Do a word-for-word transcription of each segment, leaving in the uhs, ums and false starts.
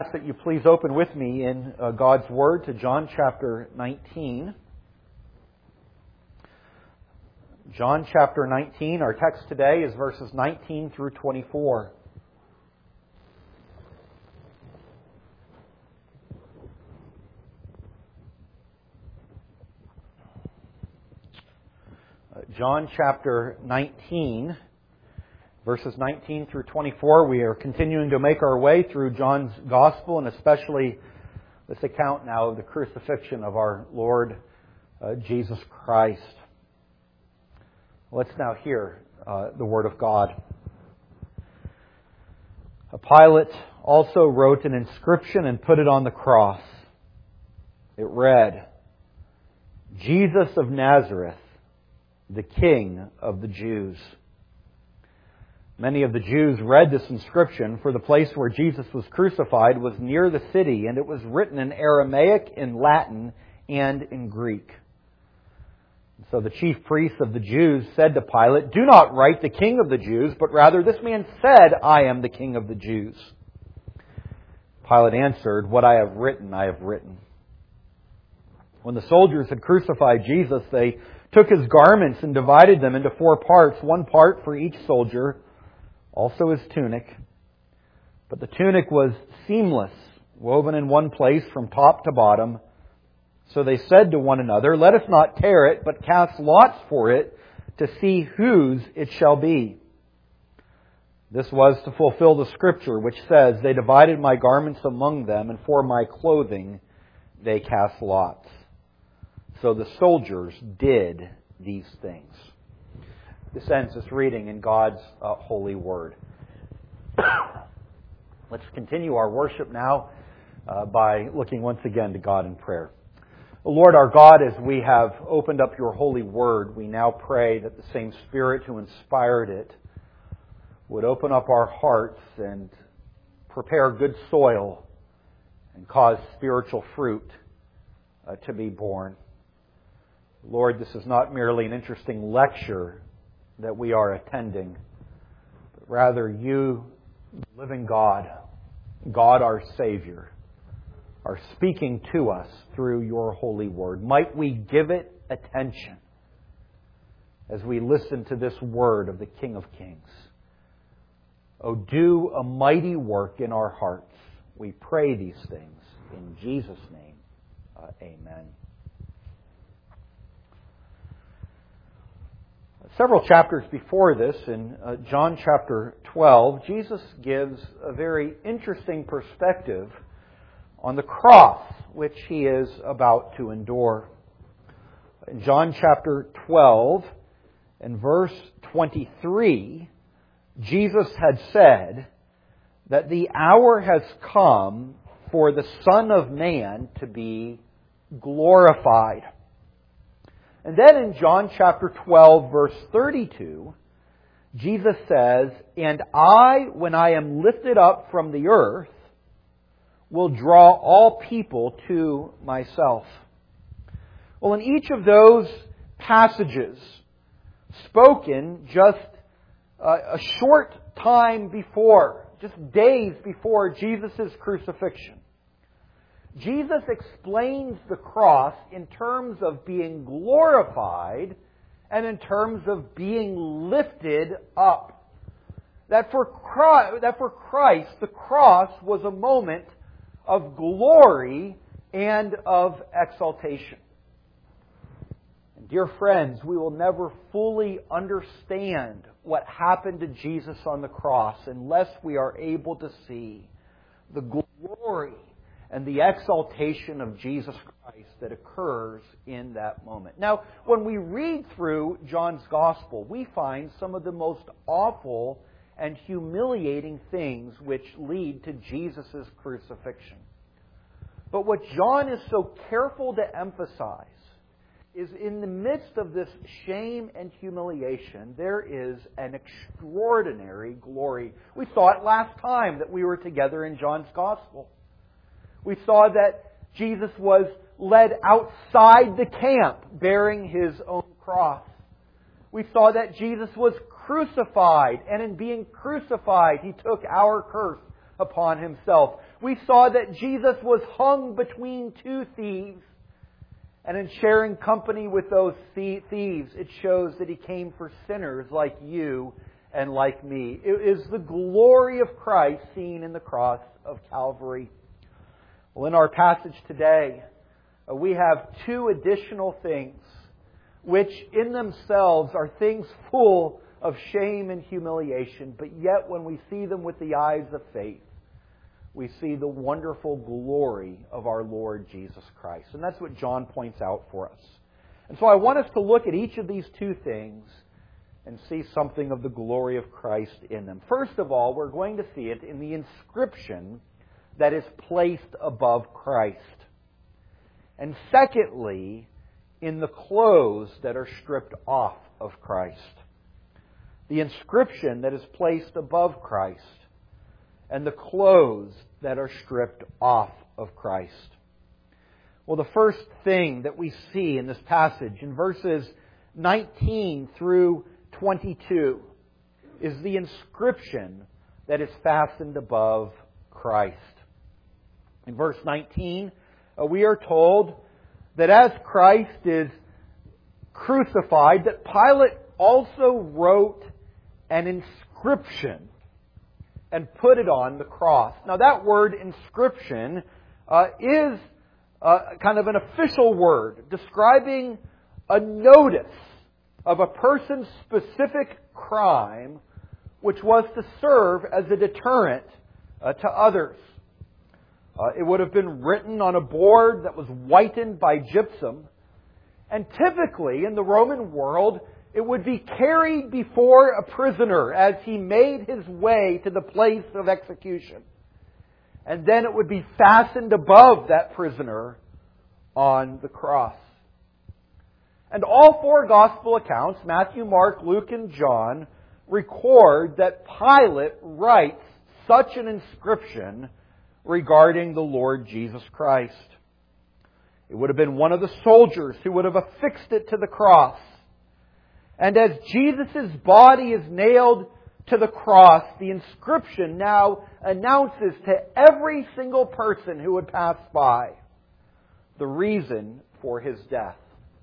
Ask that you please open with me in uh, God's Word to John chapter nineteen. John chapter nineteen, our text today is verses nineteen through twenty-four. Uh, John chapter nineteen, verses nineteen through twenty-four. We are continuing to make our way through John's Gospel, and especially this account now of the crucifixion of our Lord uh, Jesus Christ. Let's now hear uh, the Word of God. Pilate also wrote an inscription and put it on the cross. It read, "Jesus of Nazareth, the King of the Jews." Many of the Jews read this inscription, for the place where Jesus was crucified was near the city, and it was written in Aramaic, in Latin, and in Greek. So the chief priests of the Jews said to Pilate, "Do not write the King of the Jews, but rather this man said, 'I am the King of the Jews.'" Pilate answered, "What I have written, I have written." When the soldiers had crucified Jesus, they took His garments and divided them into four parts, one part for each soldier, also His tunic. But the tunic was seamless, woven in one place from top to bottom. So they said to one another, "Let us not tear it, but cast lots for it to see whose it shall be." This was to fulfill the Scripture, which says, "They divided my garments among them, and for my clothing they cast lots." So the soldiers did these things. This ends this reading in God's uh, holy Word. Let's continue our worship now uh, by looking once again to God in prayer. Lord our God, as we have opened up Your holy Word, we now pray that the same Spirit who inspired it would open up our hearts and prepare good soil and cause spiritual fruit uh, to be born. Lord, this is not merely an interesting lecture that we are attending, but rather You, living God, God our Savior, are speaking to us through Your holy Word. Might we give it attention as we listen to this word of the King of Kings. Oh, do a mighty work in our hearts. We pray these things in Jesus' name. Uh, amen. Several chapters before this, in uh, John chapter twelve, Jesus gives a very interesting perspective on the cross which He is about to endure. In John chapter twelve and verse twenty-three, Jesus had said that the hour has come for the Son of Man to be glorified. And then in John chapter twelve, verse thirty-two, Jesus says, "And I, when I am lifted up from the earth, will draw all people to myself." Well, in each of those passages, spoken just a short time before, just days before Jesus' crucifixion, Jesus explains the cross in terms of being glorified and in terms of being lifted up. That for Christ, that for Christ, the cross was a moment of glory and of exaltation. And dear friends, we will never fully understand what happened to Jesus on the cross unless we are able to see the glory and the exaltation of Jesus Christ that occurs in that moment. Now, when we read through John's Gospel, we find some of the most awful and humiliating things which lead to Jesus' crucifixion. But what John is so careful to emphasize is in the midst of this shame and humiliation, there is an extraordinary glory. We saw it last time that we were together in John's Gospel. We saw that Jesus was led outside the camp bearing His own cross. We saw that Jesus was crucified, and in being crucified, He took our curse upon Himself. we saw that Jesus was hung between two thieves. And in sharing company with those thieves, it shows that He came for sinners like you and like me. It is the glory of Christ seen in the cross of Calvary. Well, in our passage today, uh, we have two additional things, which in themselves are things full of shame and humiliation, but yet when we see them with the eyes of faith, we see the wonderful glory of our Lord Jesus Christ. And that's what John points out for us. And so I want us to look at each of these two things and see something of the glory of Christ in them. First of all, we're going to see it in the inscription that is placed above Christ. And secondly, in the clothes that are stripped off of Christ. The inscription that is placed above Christ and the clothes that are stripped off of Christ. Well, the first thing that we see in this passage, in verses nineteen through twenty-two, is the inscription that is fastened above Christ. In verse nineteen, uh, we are told that as Christ is crucified, that Pilate also wrote an inscription and put it on the cross. Now that word inscription uh, is uh, kind of an official word describing a notice of a person's specific crime, which was to serve as a deterrent uh, to others. Uh, it would have been written on a board that was whitened by gypsum. And typically in the Roman world, it would be carried before a prisoner as he made his way to the place of execution. And then it would be fastened above that prisoner on the cross. And all four gospel accounts, Matthew, Mark, Luke, and John, record that Pilate writes such an inscription regarding the Lord Jesus Christ. It would have been one of the soldiers who would have affixed it to the cross. And as Jesus' body is nailed to the cross, the inscription now announces to every single person who would pass by the reason for His death.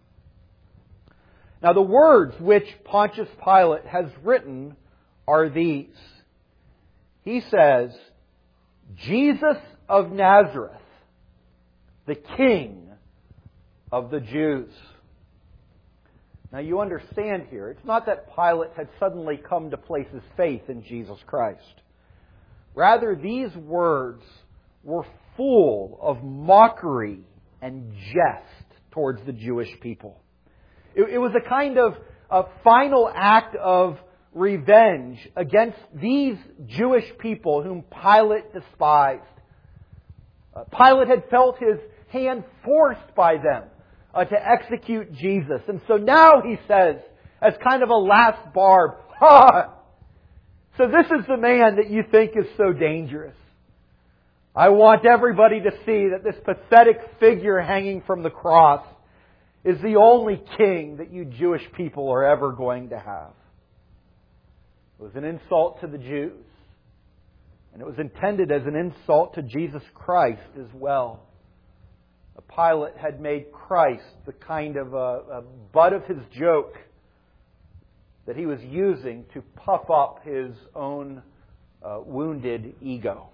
Now the words which Pontius Pilate has written are these. He says, Jesus of Nazareth, the King of the Jews. Now you understand here, it's not that Pilate had suddenly come to place his faith in Jesus Christ. Rather, these words were full of mockery and jest towards the Jewish people. It, it was a kind of a final act of revenge against these Jewish people whom Pilate despised. Uh, Pilate had felt his hand forced by them Uh, to execute Jesus. And so now he says, as kind of a last barb, ha! So this is the man that you think is so dangerous. I want everybody to see that this pathetic figure hanging from the cross is the only king that you Jewish people are ever going to have. It was an insult to the Jews. And it was intended as an insult to Jesus Christ as well. Pilate had made Christ the kind of a, a butt of his joke that he was using to puff up his own uh, wounded ego.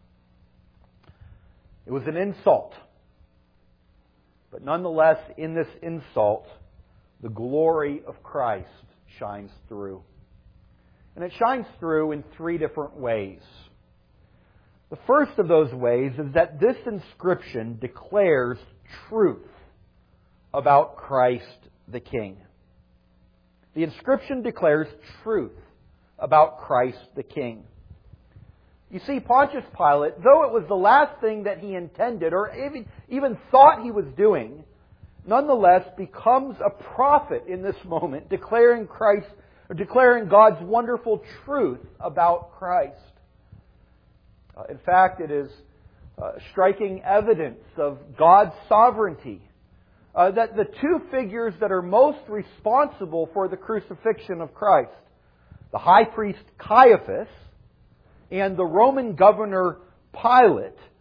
It was an insult. But nonetheless, in this insult, the glory of Christ shines through. And it shines through in three different ways. The first of those ways is that this inscription declares truth about Christ the King. The inscription declares truth about Christ the King. You see, Pontius Pilate, though it was the last thing that he intended or even, even thought he was doing, nonetheless becomes a prophet in this moment, declaring Christ, or declaring God's wonderful truth about Christ. Uh, in fact, it is uh, striking evidence of God's sovereignty uh, that the two figures that are most responsible for the crucifixion of Christ, the high priest Caiaphas and the Roman governor Pilate,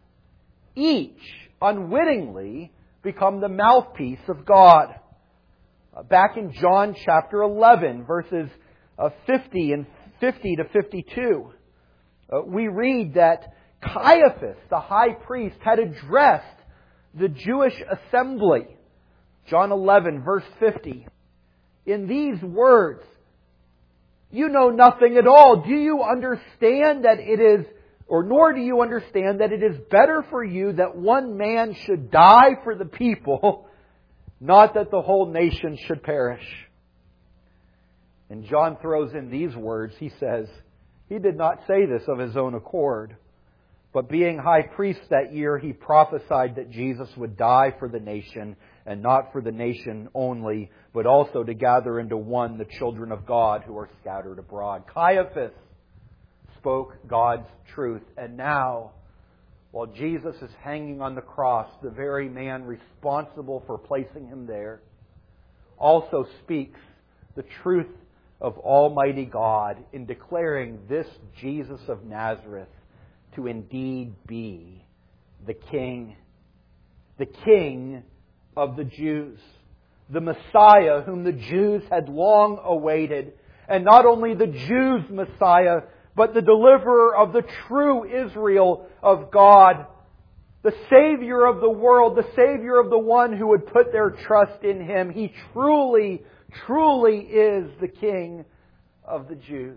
each unwittingly become the mouthpiece of God. Uh, back in John chapter eleven, verses uh, fifty and fifty to fifty-two, uh, we read that Caiaphas, the high priest, had addressed the Jewish assembly. John eleven, verse fifty. In these words, "You know nothing at all. Do you understand that it is, or nor do you understand that it is better for you that one man should die for the people, not that the whole nation should perish?" And John throws in these words. He says, he did not say this of his own accord, but being high priest that year, he prophesied that Jesus would die for the nation, and not for the nation only, but also to gather into one the children of God who are scattered abroad. Caiaphas spoke God's truth. And now, while Jesus is hanging on the cross, the very man responsible for placing Him there also speaks the truth of Almighty God in declaring this Jesus of Nazareth to indeed be the King, the King of the Jews, the Messiah whom the Jews had long awaited. And not only the Jews' Messiah, but the deliverer of the true Israel of God, the Savior of the world, the Savior of the one who would put their trust in Him. He truly, truly is the King of the Jews.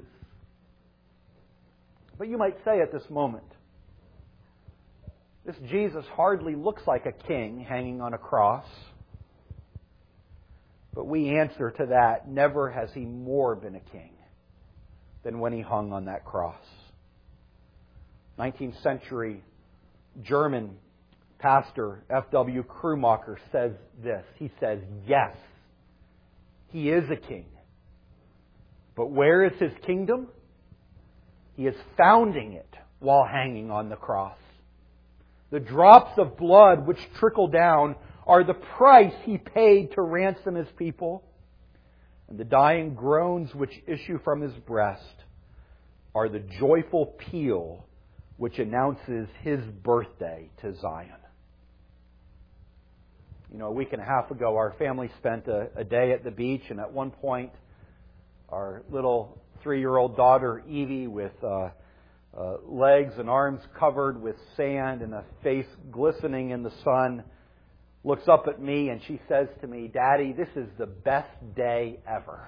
But you might say at this moment, this Jesus hardly looks like a king hanging on a cross. But we answer to that, never has He more been a king than when He hung on that cross. nineteenth century German pastor F W Krummacher says this. He says, yes, He is a king. But where is His kingdom? He is founding it while hanging on the cross. The drops of blood which trickle down are the price He paid to ransom His people. And the dying groans which issue from His breast are the joyful peal which announces His birthday to Zion. You know, a week and a half ago, our family spent a, a day at the beach, and at one point, our little three-year-old daughter, Evie, with uh, uh, legs and arms covered with sand and a face glistening in the sun, looks up at me and she says to me, "Daddy, this is the best day ever."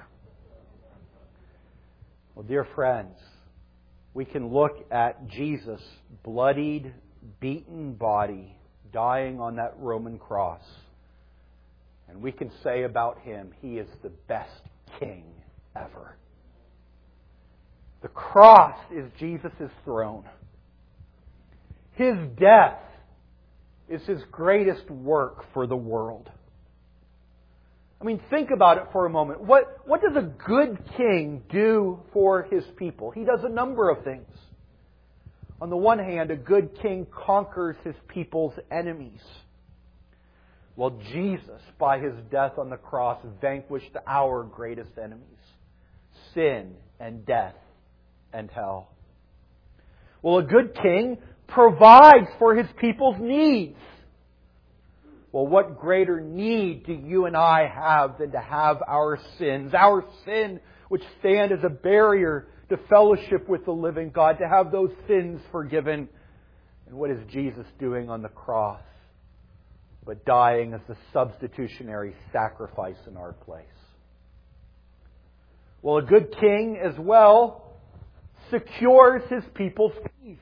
Well, dear friends, we can look at Jesus' bloodied, beaten body dying on that Roman cross, and we can say about Him, He is the best king ever. The cross is Jesus' throne. His death is His greatest work for the world. I mean, think about it for a moment. What, what does a good king do for his people? He does a number of things. On the one hand, a good king conquers his people's enemies. Well, Jesus, by His death on the cross, vanquished our greatest enemies: sin and death and hell. Well, a good king provides for his people's needs. Well, what greater need do you and I have than to have our sins, our sin which stand as a barrier to fellowship with the living God, to have those sins forgiven? And what is Jesus doing on the cross but dying as the substitutionary sacrifice in our place? Well, a good king as well secures his people's peace.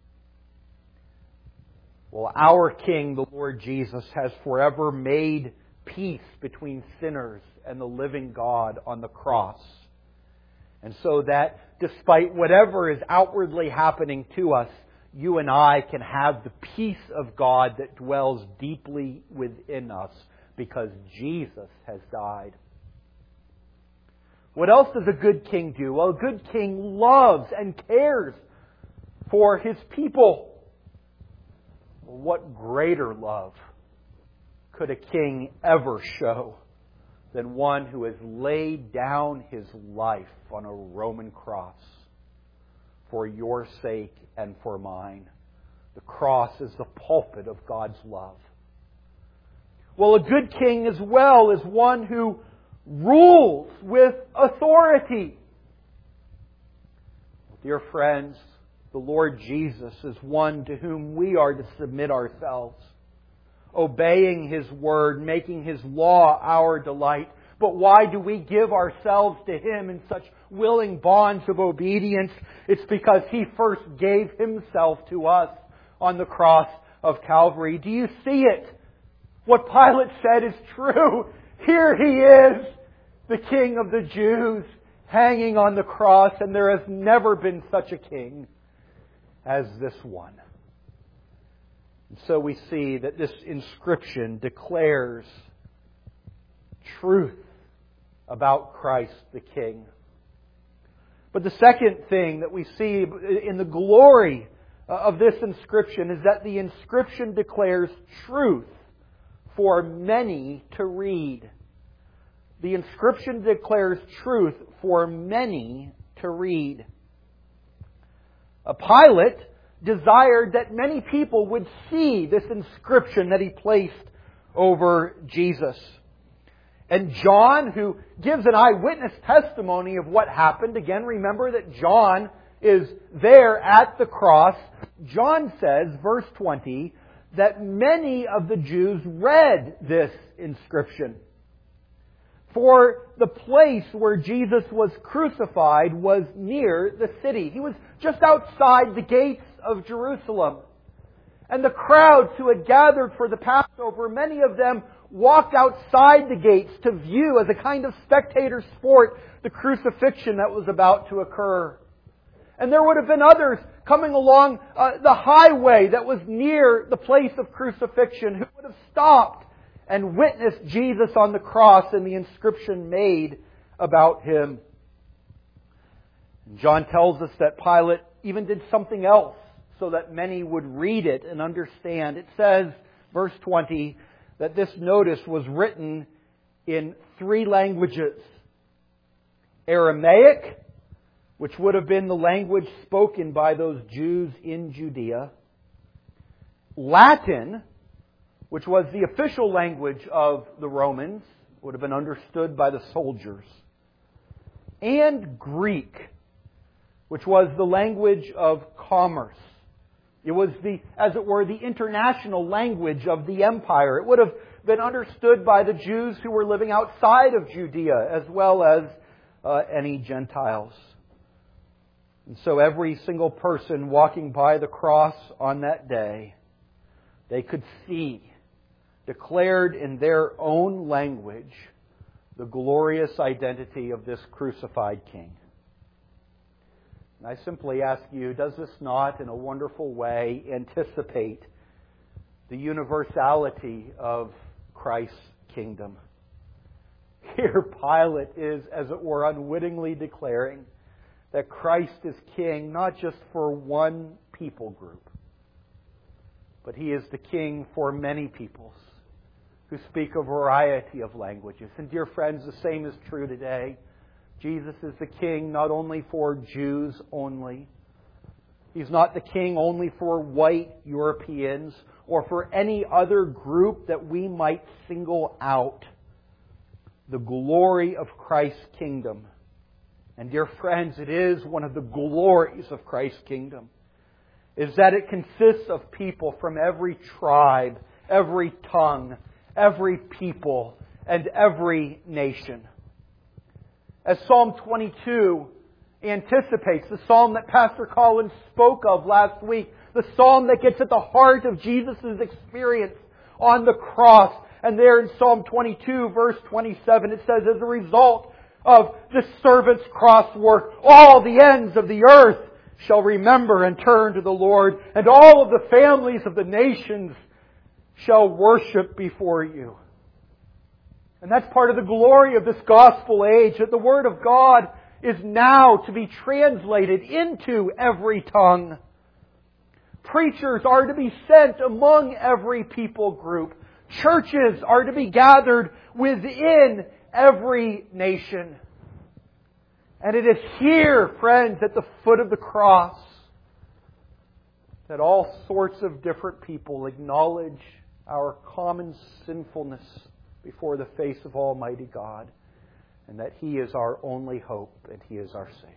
Well, our King, the Lord Jesus, has forever made peace between sinners and the living God on the cross. And so that despite whatever is outwardly happening to us, you and I can have the peace of God that dwells deeply within us because Jesus has died. What else does a good king do? Well, a good king loves and cares for his people. Well, what greater love could a king ever show than one who has laid down his life on a Roman cross for your sake and for mine, The cross is the pulpit of God's love. Well, a good king as well is one who rules with authority. Dear friends, the Lord Jesus is one to whom we are to submit ourselves, obeying His word, making His law our delight. But why do we give ourselves to Him in such willing bonds of obedience? It's because He first gave Himself to us on the cross of Calvary. Do you see it? What Pilate said is true. Here He is, the King of the Jews, hanging on the cross, and there has never been such a king as this one. And so we see that this inscription declares truth about Christ the King. But the second thing that we see in the glory of this inscription is that the inscription declares truth for many to read. The inscription declares truth for many to read. A Pilate desired that many people would see this inscription that he placed over Jesus. And John, who gives an eyewitness testimony of what happened, again, remember that John is there at the cross. John says, verse twenty, that many of the Jews read this inscription. For the place where Jesus was crucified was near the city. He was just outside the gates of Jerusalem. And the crowds who had gathered for the Passover, many of them walked outside the gates to view as a kind of spectator sport the crucifixion that was about to occur. And there would have been others coming along uh, the highway that was near the place of crucifixion who would have stopped and witnessed Jesus on the cross and the inscription made about Him. John tells us that Pilate even did something else so that many would read it and understand. It says, verse twenty, that this notice was written in three languages. Aramaic, which would have been the language spoken by those Jews in Judea. Latin, which was the official language of the Romans, would have been understood by the soldiers. And Greek, which was the language of commerce. It was the, as it were, the international language of the empire. It would have been understood by the Jews who were living outside of Judea, as well as uh, any Gentiles. And so every single person walking by the cross on that day, they could see, declared in their own language, the glorious identity of this crucified King. And I simply ask you, does this not, in a wonderful way, anticipate the universality of Christ's kingdom? Here Pilate is, as it were, unwittingly declaring that Christ is King not just for one people group, but He is the King for many peoples who speak a variety of languages. And dear friends, the same is true today. Jesus is the King not only for Jews only. He's not the King only for white Europeans or for any other group that we might single out. The glory of Christ's kingdom. And dear friends, it is one of the glories of Christ's kingdom, is that it consists of people from every tribe, every tongue, every people, and every nation. As Psalm twenty-two anticipates, the psalm that Pastor Collins spoke of last week, the psalm that gets at the heart of Jesus' experience on the cross. And there in Psalm twenty-two, verse twenty-seven, it says, as a result of this servant's cross work, all the ends of the earth shall remember and turn to the Lord, and all of the families of the nations shall worship before you. And that's part of the glory of this gospel age, that the Word of God is now to be translated into every tongue. Preachers are to be sent among every people group. Churches are to be gathered within every nation. And it is here, friends, at the foot of the cross, that all sorts of different people acknowledge our common sinfulness before the face of Almighty God, and that He is our only hope and He is our Savior.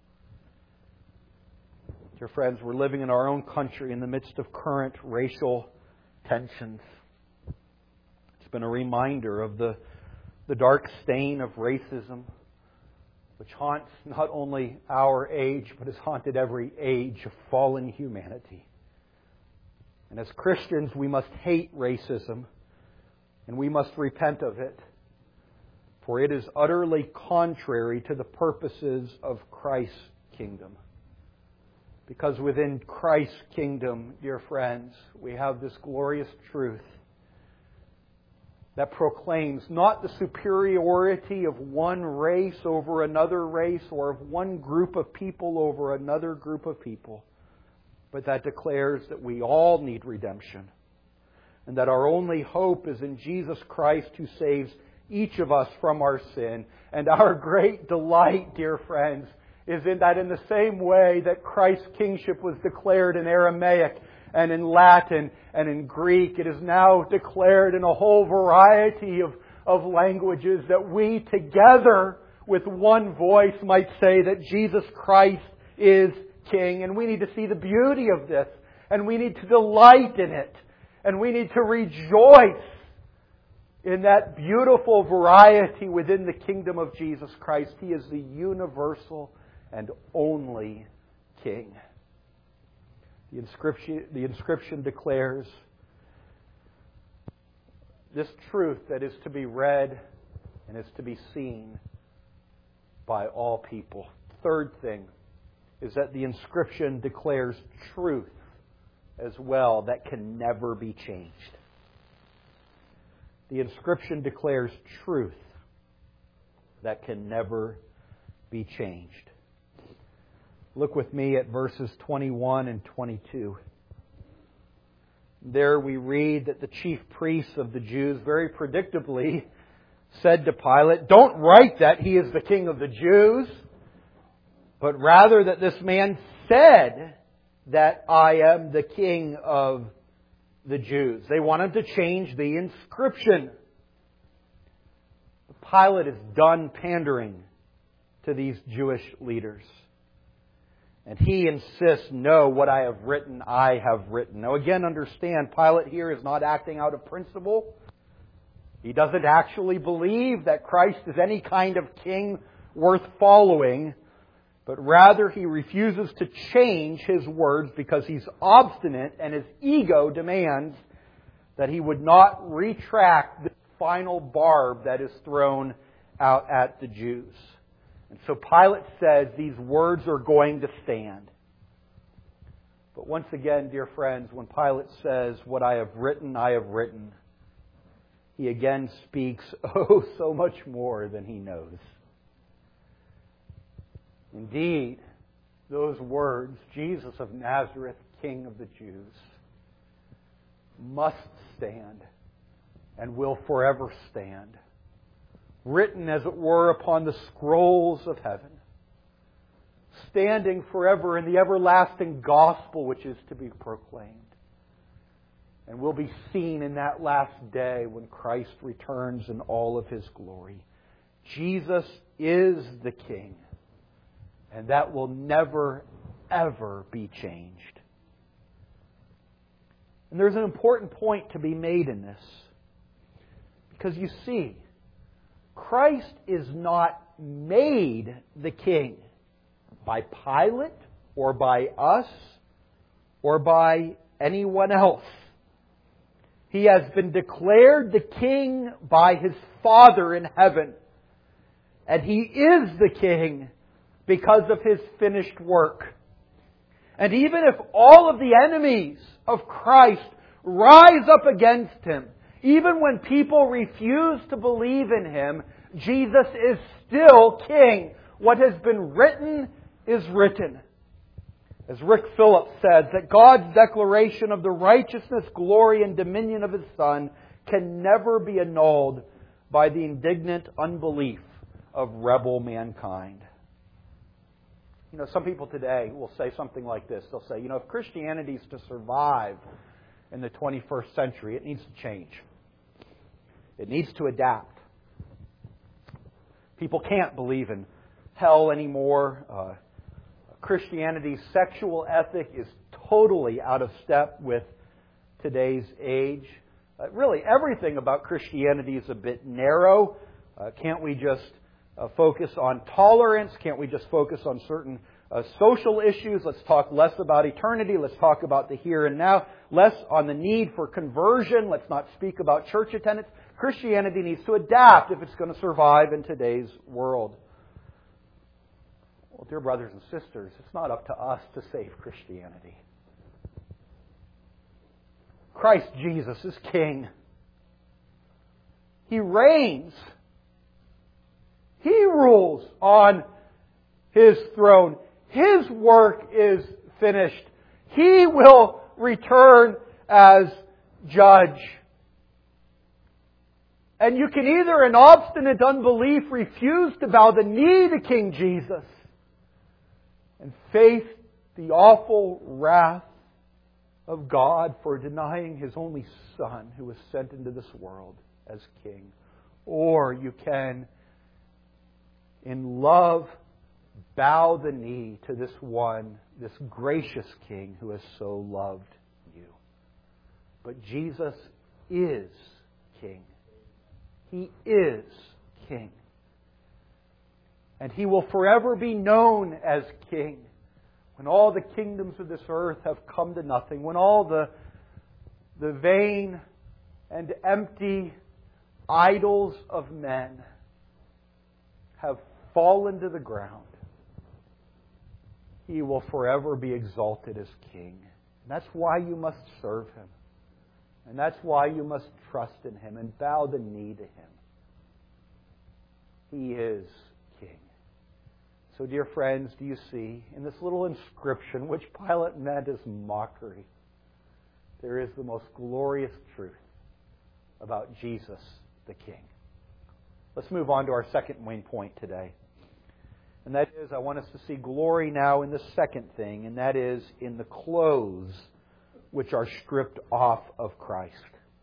Dear friends, we're living in our own country in the midst of current racial tensions. It's been a reminder of the, the dark stain of racism, which haunts not only our age, but has haunted every age of fallen humanity. And as Christians, we must hate racism, and we must repent of it, for it is utterly contrary to the purposes of Christ's kingdom. Because within Christ's kingdom, dear friends, we have this glorious truth that proclaims not the superiority of one race over another race or of one group of people over another group of people, but that declares that we all need redemption and that our only hope is in Jesus Christ, who saves each of us from our sin. And our great delight, dear friends, is in that in the same way that Christ's kingship was declared in Aramaic and in Latin and in Greek, it is now declared in a whole variety of, of languages, that we together with one voice might say that Jesus Christ is King. And we need to see the beauty of this, and we need to delight in it, and we need to rejoice in that beautiful variety within the kingdom of Jesus Christ. He is the universal and only King. The inscription, the inscription declares this truth that is to be read and is to be seen by all people. Third thing is that the inscription declares truth as well that can never be changed. The inscription declares truth that can never be changed. Look with me at verses twenty-one and twenty-two. There we read that the chief priests of the Jews very predictably said to Pilate, "Don't write that he is the King of the Jews, but rather that this man said that I am the King of the Jews." They wanted to change the inscription. Pilate is done pandering to these Jewish leaders. And he insists, "No, what I have written, I have written." Now again, understand, Pilate here is not acting out of principle. He doesn't actually believe that Christ is any kind of king worth following, but rather he refuses to change his words because he's obstinate and his ego demands that he would not retract the final barb that is thrown out at the Jews. And so Pilate says these words are going to stand. But once again, dear friends, when Pilate says, "What I have written, I have written," he again speaks, oh, so much more than he knows. Indeed, those words, "Jesus of Nazareth, King of the Jews," must stand and will forever stand, written as it were upon the scrolls of heaven, standing forever in the everlasting gospel which is to be proclaimed, and will be seen in that last day when Christ returns in all of His glory. Jesus is the King, and that will never, ever be changed. And there's an important point to be made in this, because you see, Christ is not made the King by Pilate or by us or by anyone else. He has been declared the King by His Father in heaven. And He is the King because of His finished work. And even if all of the enemies of Christ rise up against Him, even when people refuse to believe in Him, Jesus is still King. What has been written is written. As Rick Phillips says, that God's declaration of the righteousness, glory, and dominion of His Son can never be annulled by the indignant unbelief of rebel mankind. You know, some people today will say something like this. They'll say, you know, if Christianity is to survive in the twenty-first century, it needs to change. It needs to adapt. People can't believe in hell anymore. Uh, Christianity's sexual ethic is totally out of step with today's age. Uh, really, everything about Christianity is a bit narrow. Uh, can't we just uh, focus on tolerance? Can't we just focus on certain uh, social issues? Let's talk less about eternity. Let's talk about the here and now. Less on the need for conversion. Let's not speak about church attendance. Christianity needs to adapt if it's going to survive in today's world. Well, dear brothers and sisters, it's not up to us to save Christianity. Christ Jesus is King. He reigns. He rules on His throne. His work is finished. He will return as judge. And you can either in obstinate unbelief refuse to bow the knee to King Jesus and face the awful wrath of God for denying His only Son who was sent into this world as King. Or you can, in love, bow the knee to this one, this gracious King who has so loved you. But Jesus is King. He is King. And He will forever be known as King. When all the kingdoms of this earth have come to nothing, when all the, the vain and empty idols of men have fallen to the ground, He will forever be exalted as King. And that's why you must serve Him. And that's why you must trust in Him and bow the knee to Him. He is King. So, dear friends, do you see, in this little inscription, which Pilate meant as mockery, there is the most glorious truth about Jesus the King. Let's move on to our second main point today. And that is, I want us to see glory now in the second thing, and that is in the clothes which are stripped off of Christ.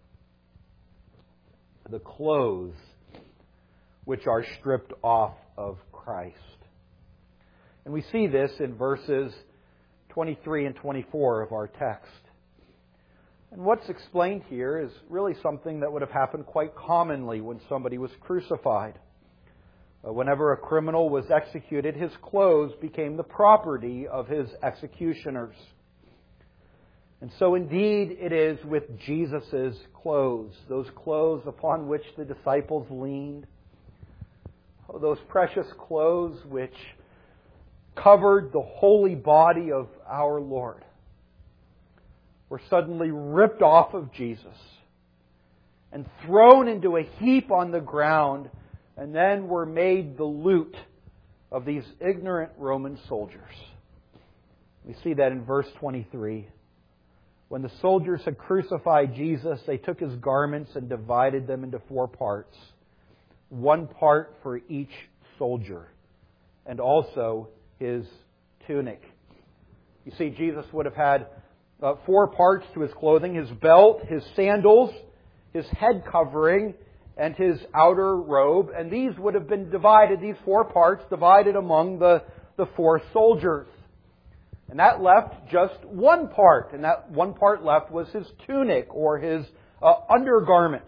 The clothes which are stripped off of Christ. And we see this in verses twenty-three and twenty-four of our text. And what's explained here is really something that would have happened quite commonly when somebody was crucified. Whenever a criminal was executed, his clothes became the property of his executioners. And so indeed it is with Jesus' clothes, those clothes upon which the disciples leaned, those precious clothes which covered the holy body of our Lord, were suddenly ripped off of Jesus and thrown into a heap on the ground, and then were made the loot of these ignorant Roman soldiers. We see that in verse twenty-three. When the soldiers had crucified Jesus, they took His garments and divided them into four parts, one part for each soldier, and also His tunic. You see, Jesus would have had uh, four parts to His clothing: His belt, His sandals, His head covering, and His outer robe. And these would have been divided, these four parts, divided among the, the four soldiers. And that left just one part. And that one part left was His tunic, or His uh, undergarment.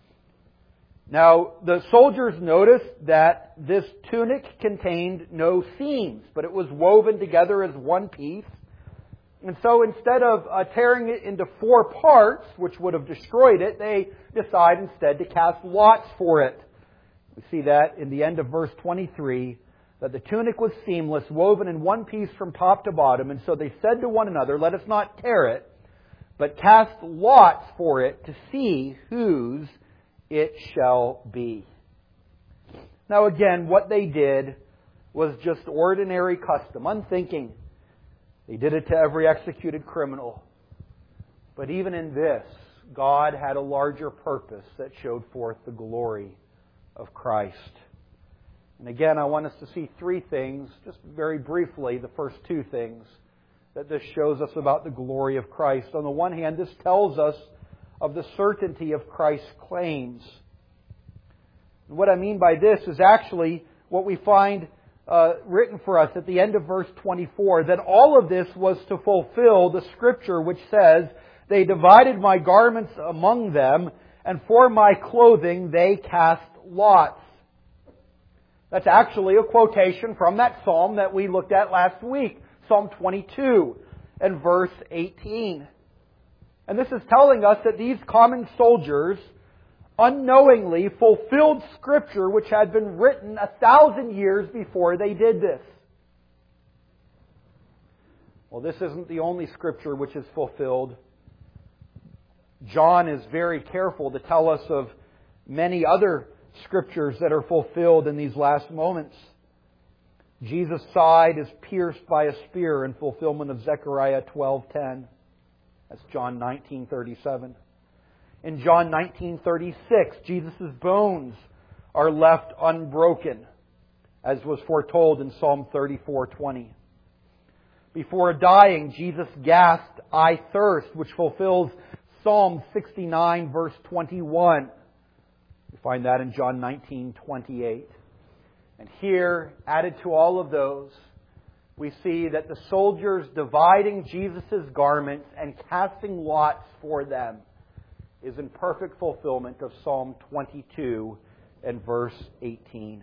Now, the soldiers noticed that this tunic contained no seams, but it was woven together as one piece. And so instead of uh, tearing it into four parts, which would have destroyed it, they decide instead to cast lots for it. We see that in the end of verse twenty-three, that the tunic was seamless, woven in one piece from top to bottom. And so they said to one another, "Let us not tear it, but cast lots for it to see whose it shall be." Now again, what they did was just ordinary custom, unthinking. They did it to every executed criminal. But even in this, God had a larger purpose that showed forth the glory of Christ. And again, I want us to see three things, just very briefly, the first two things that this shows us about the glory of Christ. On the one hand, this tells us of the certainty of Christ's claims. And what I mean by this is actually what we find uh, written for us at the end of verse twenty-four, that all of this was to fulfill the Scripture which says, "They divided my garments among them, and for my clothing they cast lots." That's actually a quotation from that psalm that we looked at last week, Psalm twenty-two and verse eighteen. And this is telling us that these common soldiers unknowingly fulfilled Scripture which had been written a thousand years before they did this. Well, this isn't the only Scripture which is fulfilled. John is very careful to tell us of many other Scriptures that are fulfilled in these last moments. Jesus' side is pierced by a spear in fulfillment of Zechariah twelve ten. That's John nineteen thirty-seven. In John nineteen thirty-six, Jesus' bones are left unbroken, as was foretold in Psalm thirty-four twenty. Before dying, Jesus gasped, "I thirst," which fulfills Psalm sixty-nine verse twenty-one. You find that in John nineteen twenty-eight. And here, added to all of those, we see that the soldiers dividing Jesus' garments and casting lots for them is in perfect fulfillment of Psalm twenty-two and verse eighteen.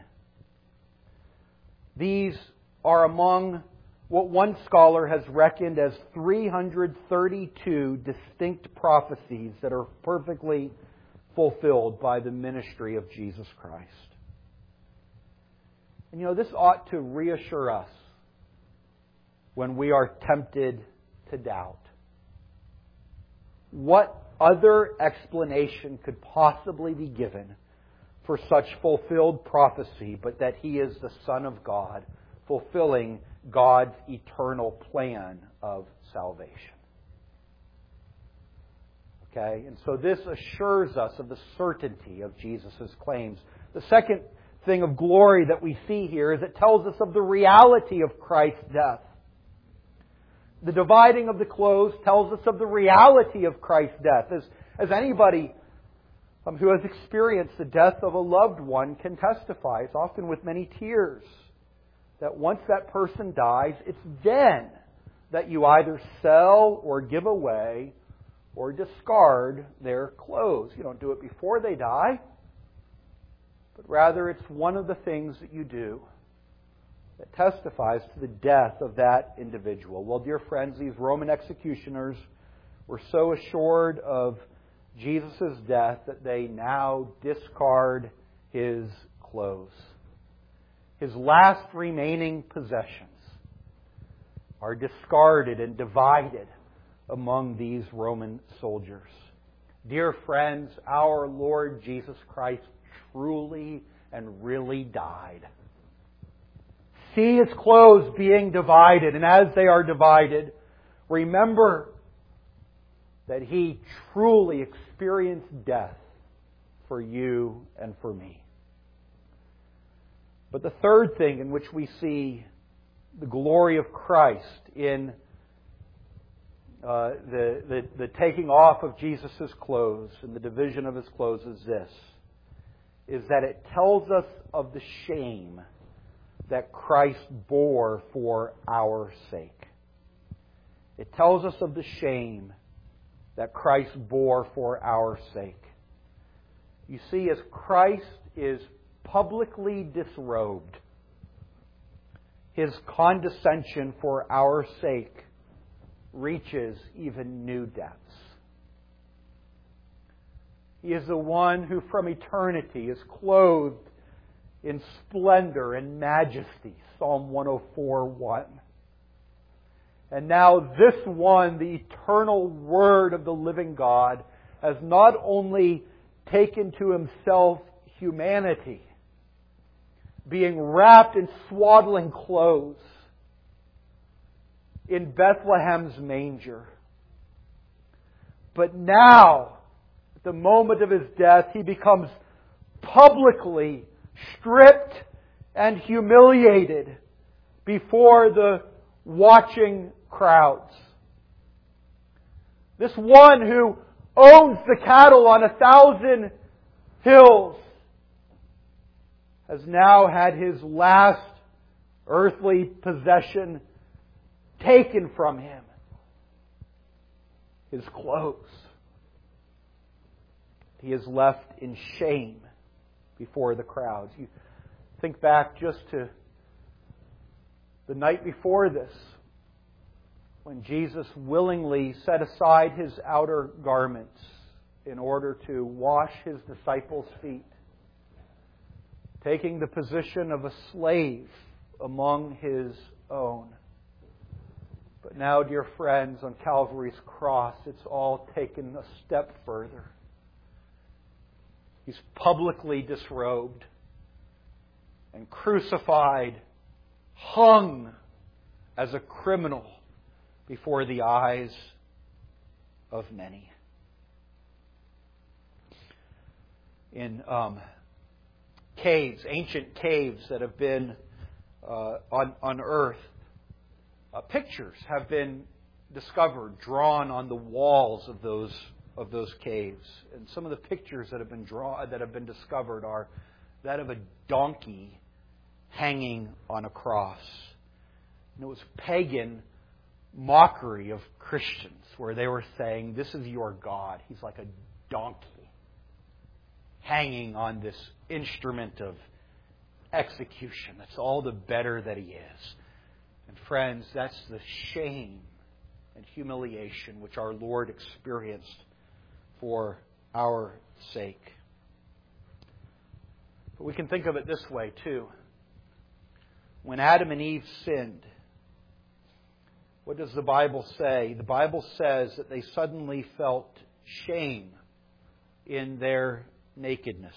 These are among what one scholar has reckoned as three hundred thirty-two distinct prophecies that are perfectly fulfilled by the ministry of Jesus Christ. And you know, this ought to reassure us when we are tempted to doubt. What other explanation could possibly be given for such fulfilled prophecy but that He is the Son of God, fulfilling God's eternal plan of salvation? Okay, and so this assures us of the certainty of Jesus' claims. The second thing of glory that we see here is it tells us of the reality of Christ's death. The dividing of the clothes tells us of the reality of Christ's death. As, as anybody um, who has experienced the death of a loved one can testify, it's often with many tears, that once that person dies, it's then that you either sell or give away or discard their clothes. You don't do it before they die, but rather it's one of the things that you do that testifies to the death of that individual. Well, dear friends, these Roman executioners were so assured of Jesus' death that they now discard His clothes. His last remaining possessions are discarded and divided among these Roman soldiers. Dear friends, our Lord Jesus Christ truly and really died. See His clothes being divided, and as they are divided, remember that He truly experienced death for you and for me. But the third thing in which we see the glory of Christ in uh, the, the, the taking off of Jesus' clothes and the division of His clothes is this, is that it tells us of the shame that Christ bore for our sake. It tells us of the shame that Christ bore for our sake. You see, as Christ is publicly disrobed, His condescension for our sake reaches even new depths. He is the one who from eternity is clothed in splendor and majesty, Psalm one oh four one. And now this one, the eternal Word of the living God, has not only taken to Himself humanity, being wrapped in swaddling clothes in Bethlehem's manger, but now, at the moment of His death, He becomes publicly stripped and humiliated before the watching crowds. This one who owns the cattle on a thousand hills has now had his last earthly possession taken from him. His clothes. He is left in shame before the crowds. You think back just to the night before this, when Jesus willingly set aside His outer garments in order to wash His disciples' feet, taking the position of a slave among His own. But now, dear friends, on Calvary's cross, it's all taken a step further. He's publicly disrobed and crucified, hung as a criminal before the eyes of many. In um, caves, ancient caves that have been uh, on, on earth, uh, pictures have been discovered, drawn on the walls of those of those caves. And some of the pictures that have been drawn, that have been discovered, are that of a donkey hanging on a cross. And it was pagan mockery of Christians, where they were saying, "This is your God. He's like a donkey hanging on this instrument of execution. That's all the better that he is." And friends, that's the shame and humiliation which our Lord experienced for our sake. But we can think of it this way too. When Adam and Eve sinned, what does the Bible say? The Bible says that they suddenly felt shame in their nakedness.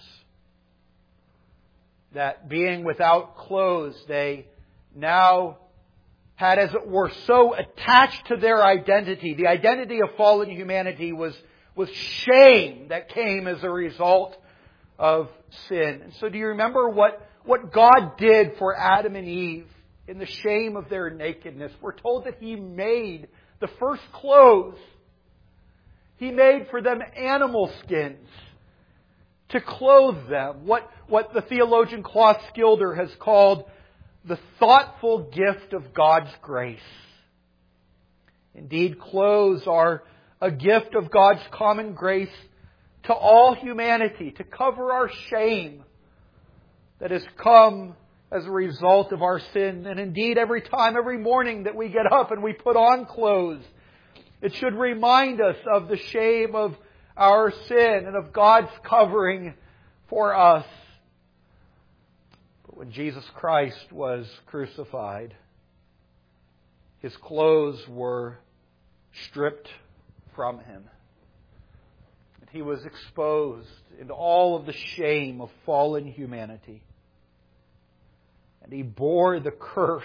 That being without clothes, they now had, as it were, so attached to their identity. The identity of fallen humanity was, was shame that came as a result of sin. And so do you remember what, what God did for Adam and Eve in the shame of their nakedness? We're told that He made the first clothes. He made for them animal skins to clothe them. What, what the theologian Klaus Skilder has called the thoughtful gift of God's grace. Indeed, clothes are a gift of God's common grace to all humanity, to cover our shame that has come as a result of our sin. And indeed, every time, every morning that we get up and we put on clothes, it should remind us of the shame of our sin and of God's covering for us. But when Jesus Christ was crucified, His clothes were stripped from Him. And He was exposed into all of the shame of fallen humanity. And He bore the curse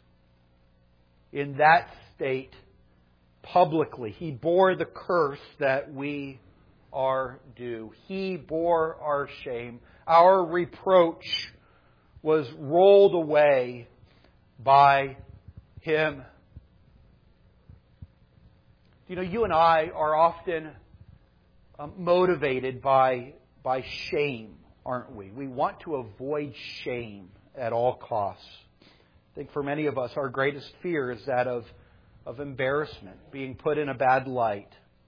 in that state publicly. He bore the curse that we are due. He bore our shame. Our reproach was rolled away by Him. You know, you and I are often um, motivated by, by shame, aren't we? We want to avoid shame at all costs. I think for many of us, our greatest fear is that of, of embarrassment, being put in a bad light.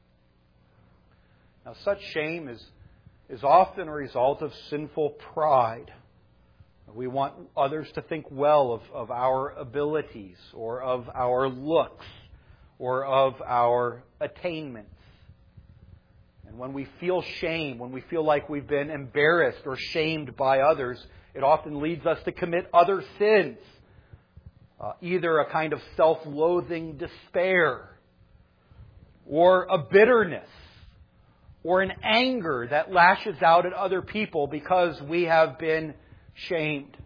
Now, such shame is, is often a result of sinful pride. We want others to think well of, of our abilities, or of our looks, or of our attainments. And when we feel shame, when we feel like we've been embarrassed or shamed by others, it often leads us to commit other sins. Uh, either a kind of self-loathing despair, or a bitterness, or an anger that lashes out at other people because we have been shamed.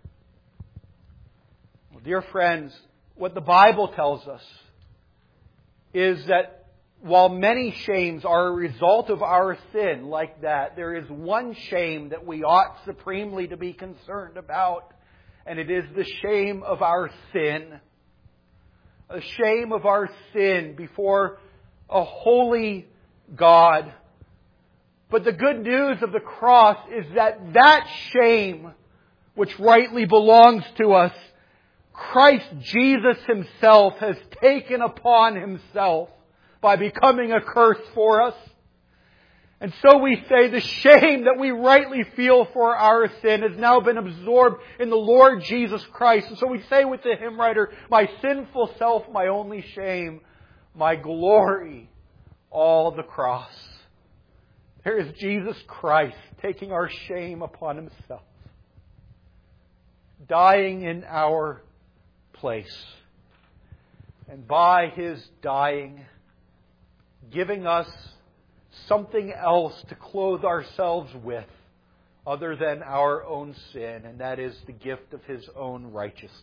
Well, dear friends, what the Bible tells us is that while many shames are a result of our sin like that, there is one shame that we ought supremely to be concerned about. and it is the shame of our sin. A shame of our sin before a holy God. But the good news of the cross is that that shame, which rightly belongs to us, Christ Jesus Himself has taken upon Himself by becoming a curse for us. And so we say the shame that we rightly feel for our sin has now been absorbed in the Lord Jesus Christ. And so we say with the hymn writer, my sinful self, my only shame, my glory, all the cross. There is Jesus Christ taking our shame upon Himself, dying in our place. And by His dying, giving us something else to clothe ourselves with other than our own sin, and that is the gift of His own righteousness.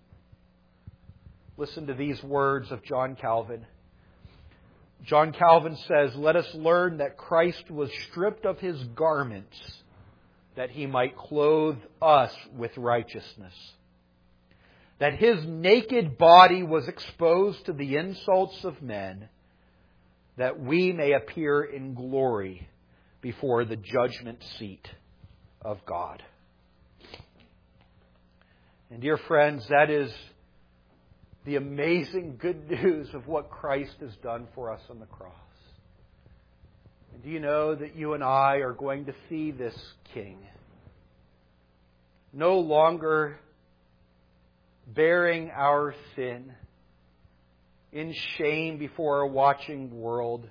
Listen to these words of John Calvin. John Calvin says, "Let us learn that Christ was stripped of His garments that He might clothe us with righteousness. That His naked body was exposed to the insults of men, that we may appear in glory before the judgment seat of God." And dear friends, that is the amazing good news of what Christ has done for us on the cross. And do you know that you and I are going to see this King no longer bearing our sin in shame before a watching world,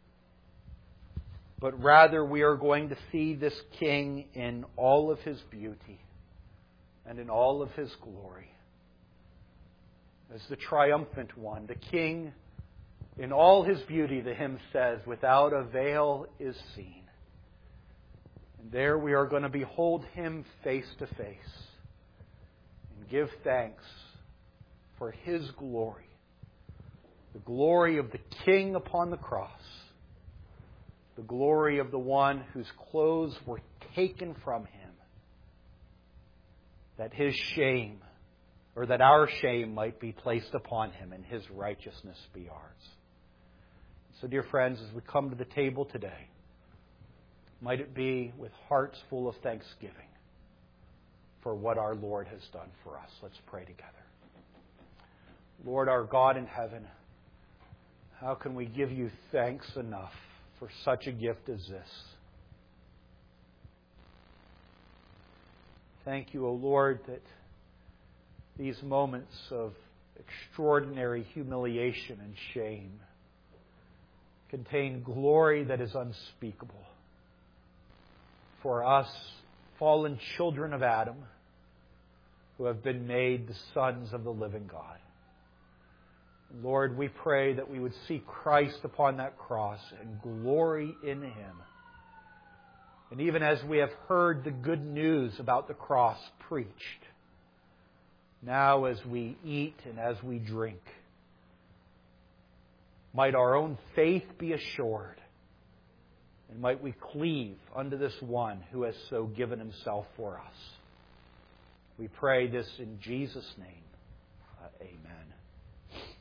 but rather we are going to see this King in all of His beauty and in all of His glory. As the triumphant one, the King in all His beauty, the hymn says, without a veil is seen. And there we are going to behold Him face to face and give thanks for His glory. The glory of the King upon the cross. The glory of the one whose clothes were taken from Him. That His shame, or that our shame might be placed upon Him and His righteousness be ours. So dear friends, as we come to the table today, might it be with hearts full of thanksgiving for what our Lord has done for us. Let's pray together. Lord, our God in heaven, how can we give You thanks enough for such a gift as this? Thank You, O Lord, that these moments of extraordinary humiliation and shame contain glory that is unspeakable. For us, fallen children of Adam, who have been made the sons of the living God. Lord, we pray that we would see Christ upon that cross and glory in Him. And even as we have heard the good news about the cross preached, now as we eat and as we drink, might our own faith be assured, and might we cleave unto this one who has so given Himself for us. We pray this in Jesus' name. Uh, amen.